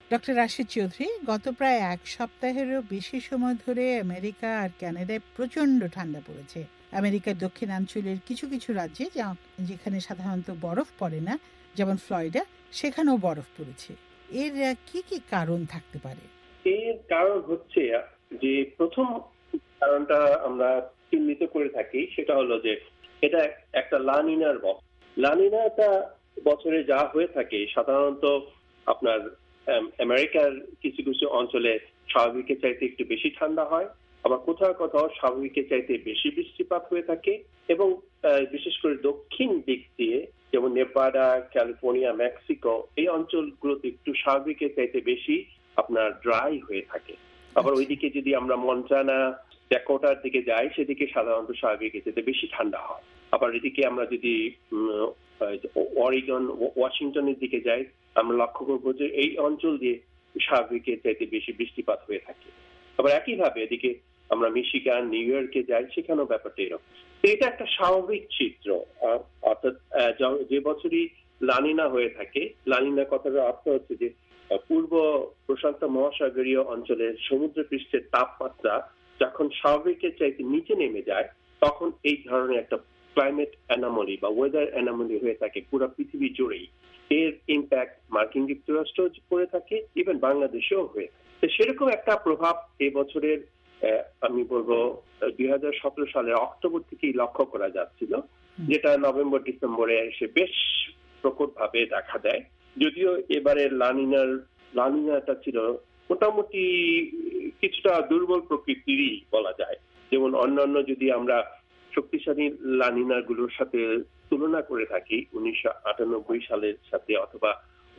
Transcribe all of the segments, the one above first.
Doctor Rashid Chowdhury, গত প্রায় এক সপ্তাহেরও বেশি সময় ধরে আমেরিকা আর কানাডায় প্রচণ্ড ঠান্ডা পড়েছে। আমেরিকার দক্ষিণাঞ্চলের কিছু কিছু রাজ্যে যেখানে সাধারণত বরফ পড়ে না, যেমন ফ্লোরিডা, সেখানেও বরফ পড়েছে। এর কি কি কারণ থাকতে পারে? এর কারণ হচ্ছে যে প্রথম কারণটা আমরা চিহ্নিত করে থাকি, সেটা হলো যে এটা একটা লানিনার বছর। লানিনাটা বছরে যা হয়ে থাকে সাধারণত আপনার আমেরিকার কিছু কিছু অঞ্চলে স্বাভাবিকের চাইতে একটু বেশি ঠান্ডা হয়, আবার কোথাও কোথাও স্বাভাবিকের চাইতে বেশি বৃষ্টিপাত হয়ে থাকে, এবং বিশেষ করে দক্ষিণ দিক দিয়ে যেমন নেভাডা, ক্যালিফোর্নিয়া, মেক্সিকো, এই অঞ্চলগুলোতে একটু স্বাভাবিকের চাইতে বেশি আপনার ড্রাই হয়ে থাকে। আবার ওইদিকে যদি আমরা মন্টানা, ড্যাকোটার দিকে যাই, সেদিকে সাধারণত স্বাভাবিকের চাইতে বেশি ঠান্ডা হয়। আবার এদিকে আমরা যদি অরিগন, ওয়াশিংটনের দিকে যাই, আমরা লক্ষ্য করবো যে এই অঞ্চল দিয়ে স্বাভাবিকের চাইতে বেশি বৃষ্টিপাত হয়ে থাকে। আবার একইভাবে এদিকে আমরা মিশিগান, নিউ ইয়র্কে যাই, সেখানেও ব্যাপারটা এরকম। এটা একটা স্বাভাবিক চিত্র। অর্থাৎ যে বছরই লানিনা হয়ে থাকে, লানিনা কথার অর্থ হচ্ছে যে পূর্ব প্রশান্ত মহাসাগরীয় অঞ্চলের সমুদ্র পৃষ্ঠের তাপমাত্রা যখন স্বাভাবিকের চাইতে নিচে নেমে যায়, তখন এই ধরনের একটা ক্লাইমেট অ্যানোমালি বা ওয়েদার অ্যানোমালি হয়ে থাকে পুরো পৃথিবী জুড়েই। এর ইম্প্যাক্ট মার্কিন যুক্তরাষ্ট্র করে থাকে, ইভেন বাংলাদেশেও হয়ে থাকে। সেরকম একটা প্রভাব এই বছরের আমি বলবো 2017 সালের অক্টোবর থেকেই লক্ষ্য করা যাচ্ছিল, যেটা নভেম্বর ডিসেম্বরে এসে বেশ প্রকট ভাবে দেখা দেয়। যদিও এবারে লানিনাটা ছিল মোটামুটি কিছুটা দুর্বল প্রকৃতিরই বলা যায়। যেমন অন্যান্য যদি আমরা শক্তিশালী লানিনা গুলোর সাথে তুলনা করে থাকি 1998 সালের সাথে অথবা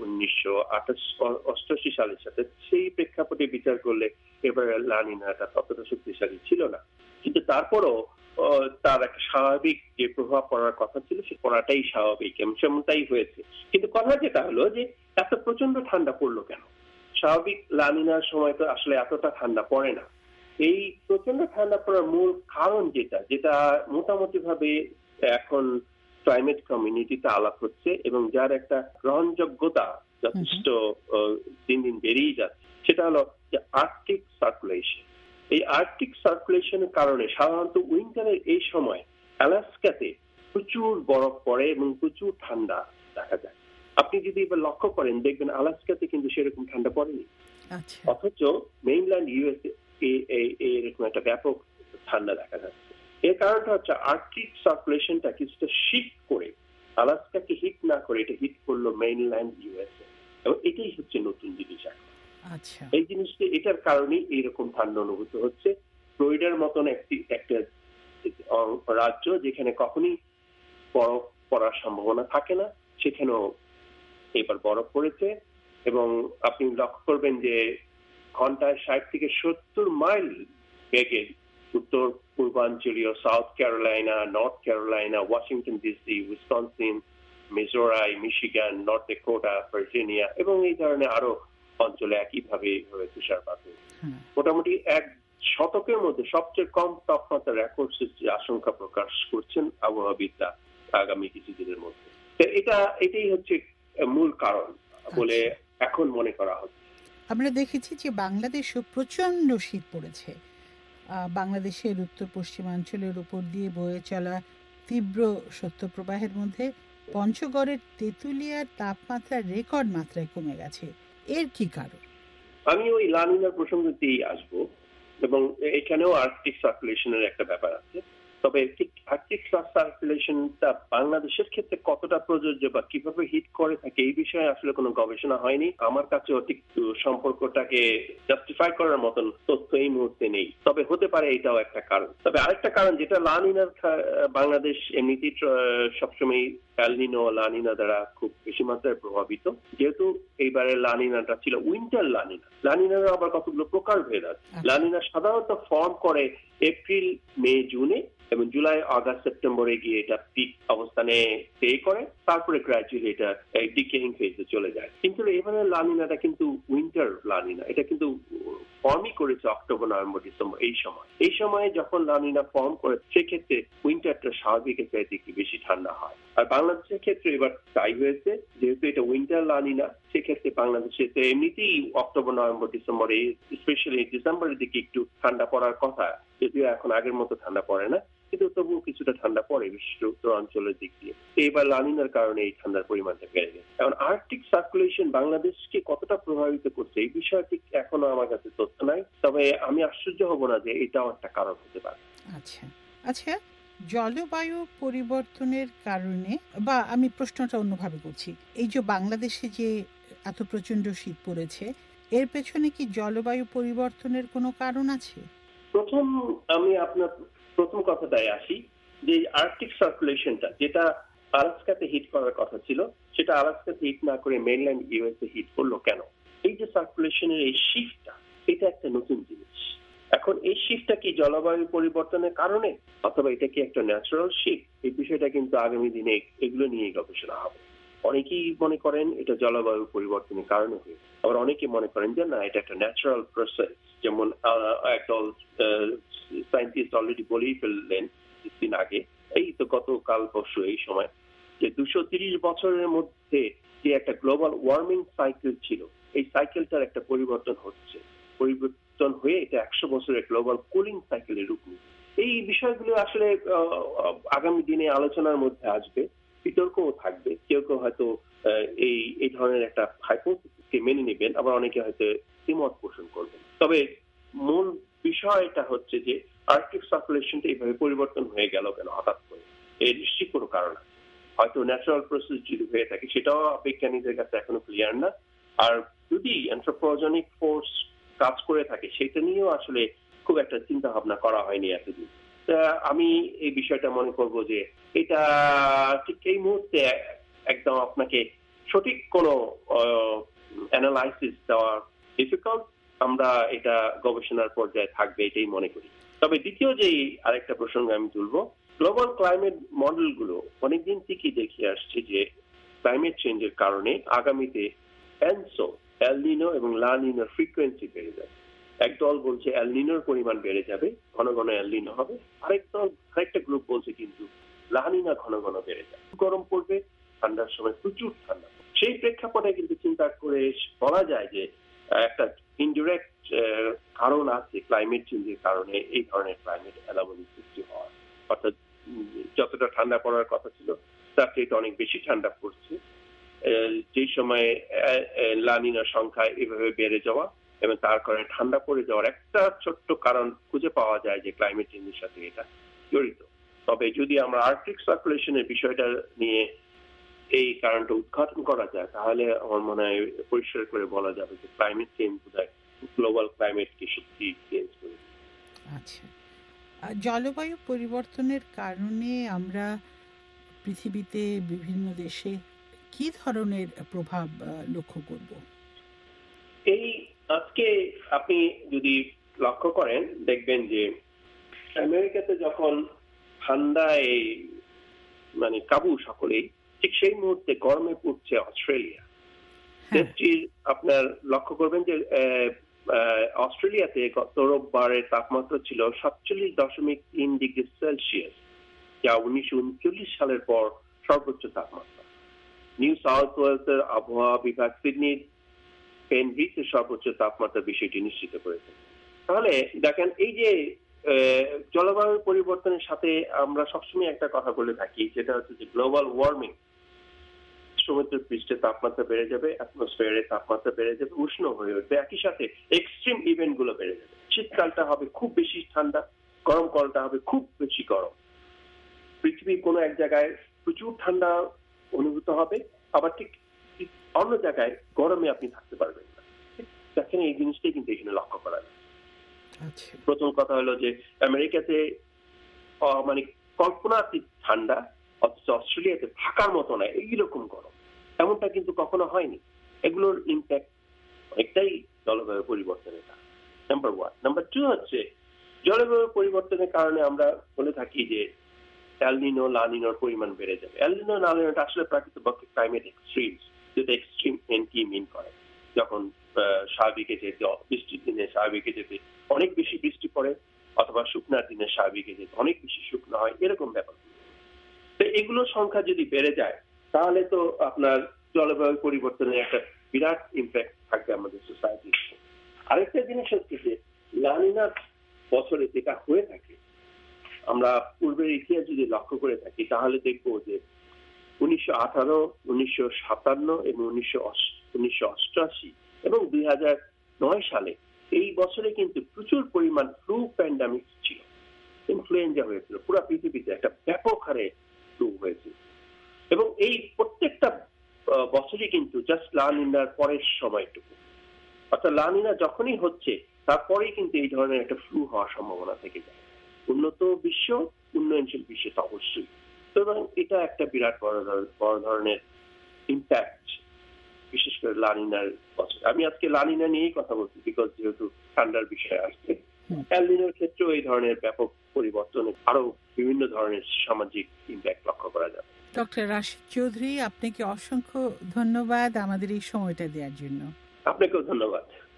1988 সালের সাথে, সেই প্রেক্ষাপটে বিচার করলে এবারে লানিনাটা ততটা শক্তিশালী ছিল না। কিন্তু তারপরও তার একটা স্বাভাবিক যে প্রভাব পড়ার কথা ছিল, সে পড়াটাই স্বাভাবিক, সেমনটাই হয়েছে। কিন্তু কথা যেটা হলো যে এত প্রচন্ড ঠান্ডা পড়লো কেন? স্বাভাবিক লানিনার সময় তো আসলে এতটা ঠান্ডা পড়ে না। এই প্রচন্ড ঠান্ডা পড়ার মূল কারণ যেটা মোটামুটি ভাবে এখন ক্লাইমেট কমিউনিটিতে আলাপ হচ্ছে এবং যার একটা গ্রহণযোগ্যতা যথেষ্ট দিন দিন বেড়েই যাচ্ছে, সেটা হলো যে আর্কটিক সার্কুলেশন। এই আর্কটিক সার্কুলেশনের কারণে সাধারণত উইন্টারের এই সময় আলাস্কাতে প্রচুর বরফ পড়ে এবং প্রচুর ঠান্ডা দেখা যায়। আপনি যদি এবার লক্ষ্য করেন, দেখবেন আলাস্কাতে কিন্তু সেরকম ঠান্ডা পড়েনি, অথচ মেইনল্যান্ড ইউএসএ এরকম একটা ব্যাপক ঠান্ডা দেখা যাচ্ছে। এর কারণটা হচ্ছে আর্কটিক সার্কুলেশনটা কিছুটা শিফট করে আলাস্কাকে হিট না করে এটা হিট করলো মেইনল্যান্ড ইউএসএ, এবং এটাই হচ্ছে নতুন জিনিস এখন। এই জিনিসটা, এটার কারণেই এইরকম ঠান্ডা অনুভূত হচ্ছে। ফ্লোরিডার মতন একটা রাজ্য যেখানে কখনই বরফ পড়ার সম্ভাবনা থাকে না, সেখানেও এবার বরফ পড়েছে। এবং আপনি লক্ষ্য করবেন যে ঘন্টায় 60 থেকে 70 মাইল বেগে উত্তর পূর্বাঞ্চলীয় South Carolina, North Carolina, Washington DC, Wisconsin, Missouri, Michigan, North Dakota, Virginia এবং এই ধরনের আরো অঞ্চলে একইভাবে তুষারপাত হয়েছে। মোটামুটি এক শতকের মধ্যে সবচেয়ে কম তাপমাত্রা রেকর্ড সৃষ্টির আশঙ্কা প্রকাশ করছেন আবহাওয়াবিদরা আগামী কিছুদিনের মধ্যে। এটাই হচ্ছে মূল কারণ বলে এখন মনে করা হচ্ছে। আমরা দেখেছি যে বাংলাদেশও প্রচন্ড শীত পড়েছে। বাংলাদেশের উত্তর পশ্চিমাঞ্চলের উপর দিয়ে বয়ে চলা তীব্র শৈত্যপ্রবাহের মধ্যে পঞ্চগড়ের তেঁতুলিয়ার তাপমাত্রা রেকর্ড মাত্রায় কমে গেছে। এর কি কারণ? আমি ওই লানিনার প্রসঙ্গতেই আসবো, এবং এখানেও আর্কটিক সার্কুলেশনের একটা ব্যাপার আছে। তবে আর্কটিক সার্কুলেশনটা বাংলাদেশের ক্ষেত্রে কতটা প্রযোজ্য বা কিভাবে হিট করে থাকে এই বিষয়ে আসলে কোনো গবেষণা হয়নি। আমার কাছে ঠিক সম্পর্কটাকে জাস্টিফাই করার মতন তথ্য এই মুহূর্তে নেই, তবে হতে পারে এটাও একটা কারণ। তবে আরেকটা কারণ যেটা লানিনার, বাংলাদেশ এমনিতেই সবসময় এল নিনো লানিনা দ্বারা খুব বেশি মাত্রায় প্রভাবিত। যেহেতু এইবারে লানিনাটা ছিল উইন্টার লানিনা, লানিনার আবার কতগুলো প্রকারভেদ আছে। লানিনা সাধারণত ফর্ম করে এপ্রিল, মে, জুনে, এবং জুলাই, আগস্ট, সেপ্টেম্বরে গিয়ে এটা পিক অবস্থানে স্টে করে, তারপরে গ্র্যাজুয়ালি এটা ডিকেইং ফেজে চলে যায়। কিন্তু এবারে লানিনাটা কিন্তু উইন্টার উইন্টার লানিনা, এটা কিন্তু ফর্মই করেছে অক্টোবর, নভেম্বর, ডিসেম্বর এই সময়ে যখন লানিনা ফর্ম করে সেক্ষেত্রে উইন্টারটা স্বাভাবিকের চাইতে একটু বেশি ঠান্ডা হয়। আর বাংলাদেশের ক্ষেত্রে এবার তাই হয়েছে, যেহেতু এটা উইন্টার লানিনা, সেক্ষেত্রে বাংলাদেশে তো এমনিতেই অক্টোবর, নভেম্বর, ডিসেম্বরে, স্পেশালি ডিসেম্বরের দিকে একটু ঠান্ডা পড়ার কথা, যদিও এখন আগের মতো ঠান্ডা পড়ে না, কিন্তু তবুও কিছুটা ঠান্ডা পড়ে বিশেষ করে উত্তরাঞ্চলের দিক দিয়ে। এবার লানিনার কারণে এই ঠান্ডার পরিমাণটা বেড়ে গেছে। এখন আর্কটিক সার্কুলেশন বাংলাদেশকে কতটা প্রভাবিত করছে এই বিষয়ে ঠিক এখনো আমার কাছে তথ্য নাই, তবে আমি আশ্চর্য হব না যে এটাও একটা কারণ হতে পারে। আচ্ছা আচ্ছা, জলবায়ু পরিবর্তনের কারণে, বা আমি প্রশ্নটা অন্যভাবে করছি, এই যে বাংলাদেশে যে এত প্রচন্ড শীত পড়েছে, এর পেছনে কি জলবায়ু পরিবর্তনের কোনো কারণ আছে? আমি আপনার প্রথম কথাটায় আসি, যে আর্কটিক সার্কুলেশনটা যেটা আলাস্কাতে হিট করার কথা ছিল, সেটা আলাস্কাতে হিট না করে মেইনল্যান্ড ইউএসএ হিট করলো কেন? এই যে সার্কুলেশনের এই শিফটটা, এটা একটা নতুন জিনিস। এখন এই শিফটটা কি জলবায়ু পরিবর্তনের কারণে, অথবা এটা কি একটা ন্যাচারাল শিফট? এই বিষয়টা কিন্তু আগামী দিনে এগুলো নিয়ে গবেষণা হবে। অনেকেই মনে করেন এটা জলবায়ু পরিবর্তনের কারণে হয়েছে, আবার অনেকে মনে করেন যে না, এটা একটা ন্যাচারাল প্রসেস। যেমন একদল সায়েন্টিস্ট অলরেডি বলেই ফেললেন কিছুদিন আগে, এই তো গতকাল পরশু এই সময়, যে 230 বছরের মধ্যে যে একটা গ্লোবাল ওয়ার্মিং সাইকেল ছিল, এই সাইকেলটার একটা পরিবর্তন হচ্ছে, পরিবর্তন হয়ে এটা 100 বছরের গ্লোবাল কুলিং সাইকেলের রূপ নিচ্ছে। এই বিষয়গুলো আসলে আগামী দিনে আলোচনার মধ্যে আসবে, বিতর্কও থাকবে। কেউ কেউ হয়তো এই ধরনের একটা হাইপোথিসিসকে মেনে নেবেন, আবার অনেকে হয়তো দ্বিমত পোষণ করবেন। তবে মূল বিষয়টা হচ্ছে যে আর্কটিক সার্কুলেশনটা এইভাবে পরিবর্তন হয়ে গেল কেন হঠাৎ করে, এর নিশ্চিত কোনো কারণ আছে। হয়তো ন্যাচারাল প্রসেস যদি হয়ে থাকে, সেটাও বিজ্ঞানীদের কাছে এখনো ক্লিয়ার না। আর যদি অ্যানথ্রোপোজেনিক ফোর্স কাজ করে থাকে, সেটা নিয়েও আসলে খুব একটা চিন্তা ভাবনা করা হয়নি এতদিন। আমি এই বিষয়টা মনে করব যে এটা ঠিক এই মুহূর্তে একদম আপনাকে সঠিক কোনো অ্যানালাইসিস দেওয়া ডিফিকাল্ট। আমরা এটা গবেষণার পর্যায়ে থাকবে এটাই মনে করি। তবে দ্বিতীয় যে আরেকটা প্রসঙ্গ আমি তুলবো, গ্লোবাল ক্লাইমেট মডেলগুলো অনেকদিন থেকেই দেখিয়ে আসছে যে ক্লাইমেট চেঞ্জের কারণে আগামীতে এনসো, এল নিনো এবং লা নিনোর ফ্রিকোয়েন্সি বেড়ে যাবে। একদল বলছে এল নিনোর পরিমাণ বেড়ে যাবে, ঘন ঘন এল নিনো হবে। আরেকটা গ্রুপ বলছে কিন্তু লা নিনা ঘন ঘন বেড়ে যাবে, গরম পড়বে, ঠান্ডার সময় প্রচুর ঠান্ডা। সেই প্রেক্ষাপটে কিন্তু চিন্তা করে বলা যায় যে একটা ইনডিরেক্ট কারণ আছে ক্লাইমেট চেঞ্জের কারণে এই ধরনের ক্লাইমেট অ্যানোমালি সৃষ্টি হওয়ার। অর্থাৎ যতটা ঠান্ডা পড়ার কথা ছিল তার চেয়ে অনেক বেশি ঠান্ডা পড়ছে, যে সময়ে লা নিনার সংখ্যা এভাবে বেড়ে যাওয়া এবং তার কারণে ঠান্ডা পড়ে যাওয়ার একটা ছোট্ট কারণ খুঁজে পাওয়া যায় যে ক্লাইমেট চেঞ্জের সাথে এটা জড়িত। তবে যদি আমরা আর্কটিক সার্কুলেশনের বিষয়টা নিয়ে এই কারণটা উদ্ঘাটন করা যায়, তাহলে আমার মনে হয় পরিষ্কার করে বলা যাবে যে ক্লাইমেট চেঞ্জ বোধহয় গ্লোবাল ক্লাইমেটকে সত্যি চেঞ্জ করে। আচ্ছা, জলবায়ু পরিবর্তনের কারণে আমরা পৃথিবীতে বিভিন্ন দেশে কি ধরনের প্রভাব লক্ষ্য করব? এই আজকে আপনি যদি লক্ষ্য করেন, দেখবেন যে আমেরিকাতে যখন ঠান্ডায় মানে কাবু সকলেই, ঠিক সেই মুহূর্তে গরমে পড়ছে অস্ট্রেলিয়া। দেশটির আপনার লক্ষ্য করবেন যে অস্ট্রেলিয়াতে গত রোববারের তাপমাত্রা ছিল 47.3 ডিগ্রি সেলসিয়াস, যা 1939 সালের পর সর্বোচ্চ তাপমাত্রা। নিউ সাউথ ওয়েলসের আবহাওয়া বিভাগ সিডনির পেনব্রিজের সর্বোচ্চ তাপমাত্রা বিষয়টি নিশ্চিত করেছে। তাহলে দেখেন, এই যে জলবায়ু পরিবর্তনের সাথে আমরা সবসময় একটা কথা বলে থাকি, যেটা হচ্ছে যে গ্লোবাল ওয়ার্মিং। সমুদ্র পৃষ্ঠে তাপমাত্রা বেড়ে যাবে, অ্যাটমসফিয়ারের তাপমাত্রা বেড়ে যাবে, উষ্ণ হয়ে উঠবে, একই সাথে এক্সট্রিম ইভেন্ট গুলো বেড়ে যাবে। শীতকালটা হবে খুব বেশি ঠান্ডা, গরমকালটা হবে খুব বেশি গরম। পৃথিবীর কোনো এক জায়গায় প্রচুর ঠান্ডা অনুভূত হবে, আবার ঠিক অন্য জায়গায় গরমে আপনি থাকতে পারবেন না। দেখেন, এই জিনিসটাই কিন্তু এখানে লক্ষ্য করা যায়। প্রথম কথা হলো যে আমেরিকাতে মানে কল্পনাতীত ঠান্ডা, অথচ অস্ট্রেলিয়াতে থাকার মতো নয় এইরকম গরম, এমনটা কিন্তু কখনো হয়নি। এগুলোর ইম্প্যাক্ট অনেকটাই জলবায়ু পরিবর্তনের কারণ, নাম্বার ওয়ান। নাম্বার টু হচ্ছে জলবায়ু পরিবর্তনের কারণে আমরা বলে থাকি যে এল নিনো লা নিনোর পরিমাণ বেড়ে যাবে। এল নিনো লা নিনোটা আসলে প্রাকৃতিক ক্লাইমেট এক্সট্রিমস, যেটা এক্সট্রিম এন কি মিন করে। যখন স্বাভাবিকে যেতে, বৃষ্টির দিনে স্বাভাবিকে যেতে অনেক বেশি বৃষ্টি পড়ে, অথবা শুকনার দিনে স্বাভাবিকে যেতে অনেক বেশি শুকনো হয়, এরকম ব্যাপার। তো এগুলোর সংখ্যা যদি বেড়ে যায় তাহলে তো আপনার জলবায়ু পরিবর্তনের একটা বিরাট ইম্প্যাক্ট থাকবে আমাদের সোসাইটি। আরেকটা জিনিস হচ্ছে যে লা নিনা বছরে যেটা হয়ে থাকে, আমরা পূর্বের ইতিহাস যদি লক্ষ্য করে থাকি তাহলে দেখবো যে 1918, 1957 এবং 1988 এবং 2009 সালে এই বছরে কিন্তু প্রচুর পরিমাণ ফ্লু প্যান্ডামিক ছিল, ইনফ্লুয়েঞ্জা হয়েছিল, পুরো পৃথিবীতে একটা ব্যাপক হারে ফ্লু হয়েছিল। এবং এই প্রত্যেকটা বছরই কিন্তু জাস্ট লা নিনার পরের সময়টুকু, অর্থাৎ লা নিনা যখনই হচ্ছে তারপরেই কিন্তু এই ধরনের একটা ফ্লু হওয়ার সম্ভাবনা থেকে যায়, উন্নত বিশ্ব, উন্নয়নশীল বিশ্বে তো অবশ্যই। সুতরাং এটা একটা বিরাট বড় ধরনের ইম্প্যাক্ট, বিশেষ করে লা নিনার বছর। আমি আজকে লা নিনা নিয়েই কথা বলছি, বিকজ যেহেতু ঠান্ডার বিষয় আসছে। এল নিনোর ক্ষেত্রেও এই ধরনের ব্যাপক পরিবর্তনে আরো বিভিন্ন ধরনের সামাজিক ইম্প্যাক্ট লক্ষ্য করা যাবে। ডক্টর রাশিদ চৌধুরী, আপনাকে অসংখ্য ধন্যবাদ আমাদের এই সময়টা দেওয়ার জন্য। আপনাকেও ধন্যবাদ।